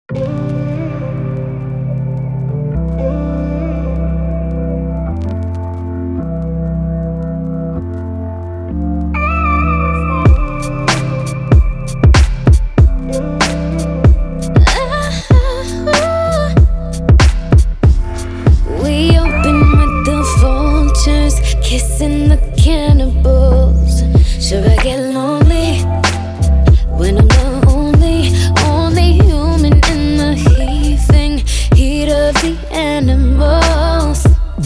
We open with the vultures, kissing the cannibals. Should I get lonely when I'm the only human in the heaving heat of the animals?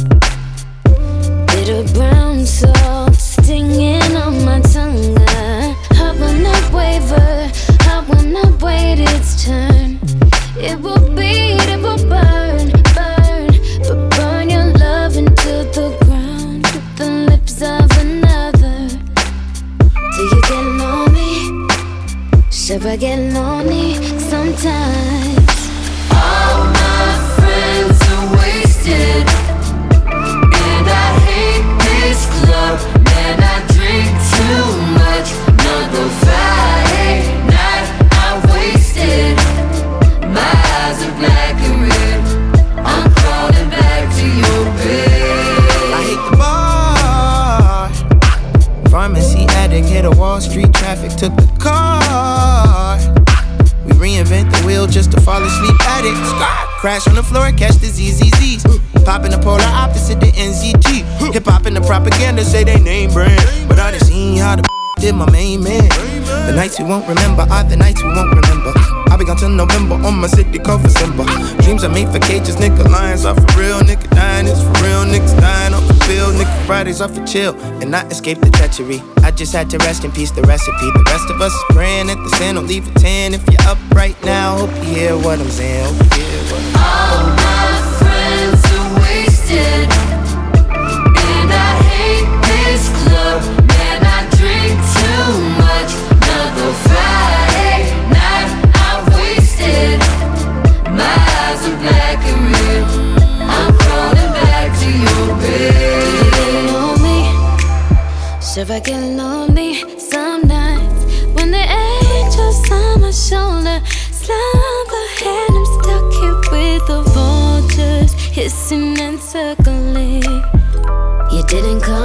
Bitter brown salt stinging on my tongue. I will not waver, I will not wait its turn. It will beat, it will burn, but burn your love into the ground with the lips of another. Do you get lonely? Should I get lonely sometimes? All my friends are wasted, and I hate this club. Man, I drink too much. Another Friday night, I'm wasted. My eyes are black and red. I'm crawling back to your bed. I hate the bar. Pharmacy addict, hit a Wall Street traffic, took the car. We reinvent the wheel just to fall asleep at it. Crash on the floor, catch the ZZZs. Popping the polar opposite the NZG. Hip hop and the propaganda say they name brand, but I done seen how the did my main man. The nights we won't remember are the nights we won't remember. I'll be gone till November on my city called for Simba. Dreams are made for cages, nigga. Lions are for real, nigga. Dying is for real, niggas dying off the pill, nigga. Fridays are for chill and not escape the treachery. I just had to rest in peace, the recipe. The rest of us is praying at the sin, don't leave a 10. If you're up right now, hope you hear what I'm saying. Hope you hear what I'm saying. All my friends are wasted, and I hate this club. Man, I drink too much. Another Friday night, I'm wasted. My eyes are black and red. I'm crawling back to your bed. Do you get lonely? Should I get lonely some nights when the angels on my shoulder slumber and I'm stuck here with the vultures hissing and circling? You didn't come